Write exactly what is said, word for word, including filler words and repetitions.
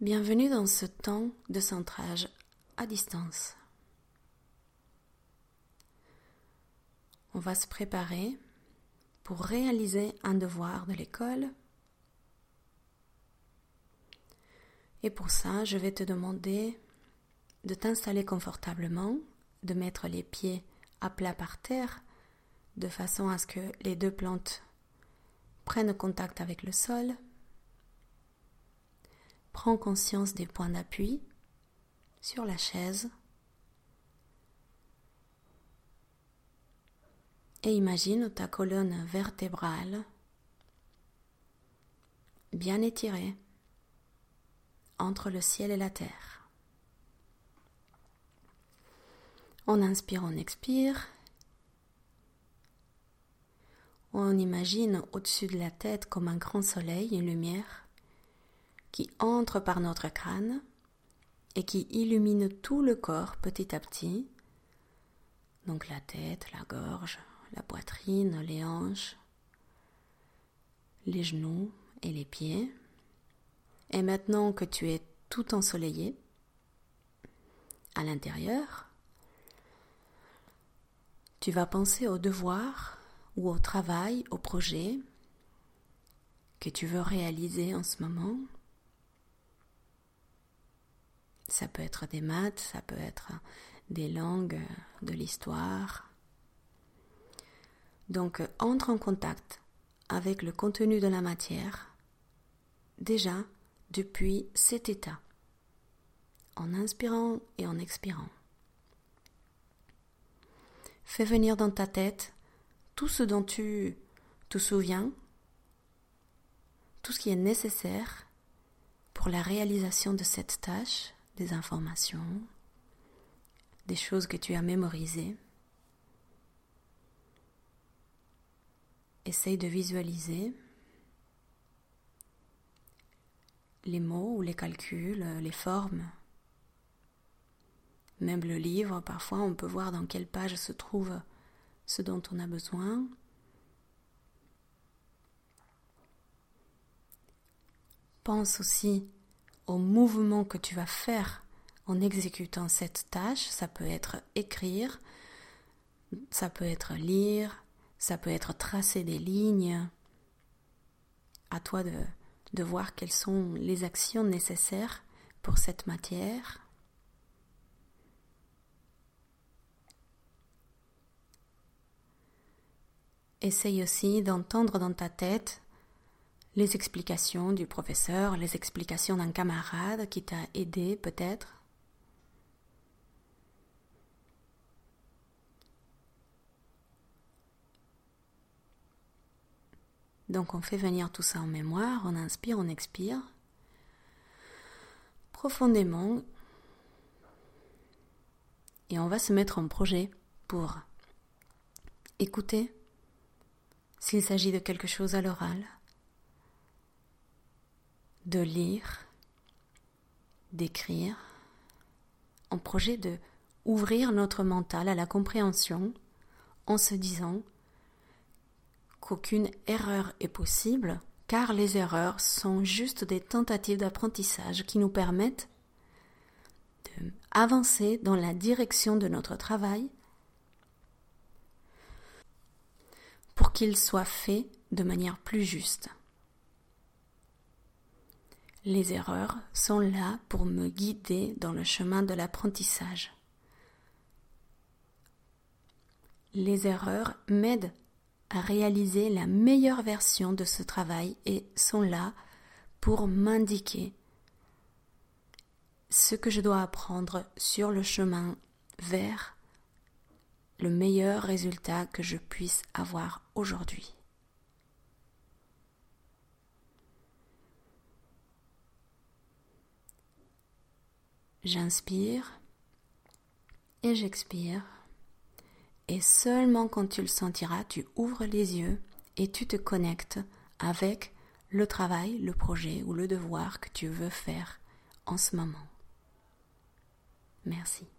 Bienvenue dans ce temps de centrage à distance. On va se préparer pour réaliser un devoir de l'école. Et pour ça, je vais te demander de t'installer confortablement, de mettre les pieds à plat par terre, de façon à ce que les deux plantes prennent contact avec le sol. Prends conscience des points d'appui sur la chaise et imagine ta colonne vertébrale bien étirée entre le ciel et la terre. On inspire, on expire. On imagine au-dessus de la tête comme un grand soleil, une lumière qui entre par notre crâne et qui illumine tout le corps petit à petit. Donc la tête, la gorge, la poitrine, les hanches, les genoux et les pieds. Et maintenant que tu es tout ensoleillé à l'intérieur, tu vas penser au devoir ou au travail, au projet que tu veux réaliser en ce moment. Ça peut être des maths, ça peut être des langues, de l'histoire. Donc, entre en contact avec le contenu de la matière, déjà depuis cet état, en inspirant et en expirant. Fais venir dans ta tête tout ce dont tu te souviens, tout ce qui est nécessaire pour la réalisation de cette tâche, des informations, des choses que tu as mémorisées. Essaye de visualiser les mots ou les calculs, les formes. Même le livre, parfois on peut voir dans quelle page se trouve ce dont on a besoin. Pense aussi au mouvement que tu vas faire en exécutant cette tâche. Ça peut être écrire, ça peut être lire, ça peut être tracer des lignes. À toi de, de voir quelles sont les actions nécessaires pour cette matière. Essaye aussi d'entendre dans ta tête les explications du professeur, les explications d'un camarade qui t'a aidé peut-être. Donc on fait venir tout ça en mémoire, on inspire, on expire profondément et on va se mettre en projet pour écouter s'il s'agit de quelque chose à l'oral, de lire, d'écrire, en projet de ouvrir notre mental à la compréhension en se disant qu'aucune erreur est possible, car les erreurs sont juste des tentatives d'apprentissage qui nous permettent d'avancer dans la direction de notre travail pour qu'il soit fait de manière plus juste. Les erreurs sont là pour me guider dans le chemin de l'apprentissage. Les erreurs m'aident à réaliser la meilleure version de ce travail et sont là pour m'indiquer ce que je dois apprendre sur le chemin vers le meilleur résultat que je puisse avoir aujourd'hui. J'inspire et j'expire. Et seulement quand tu le sentiras, tu ouvres les yeux et tu te connectes avec le travail, le projet ou le devoir que tu veux faire en ce moment. Merci.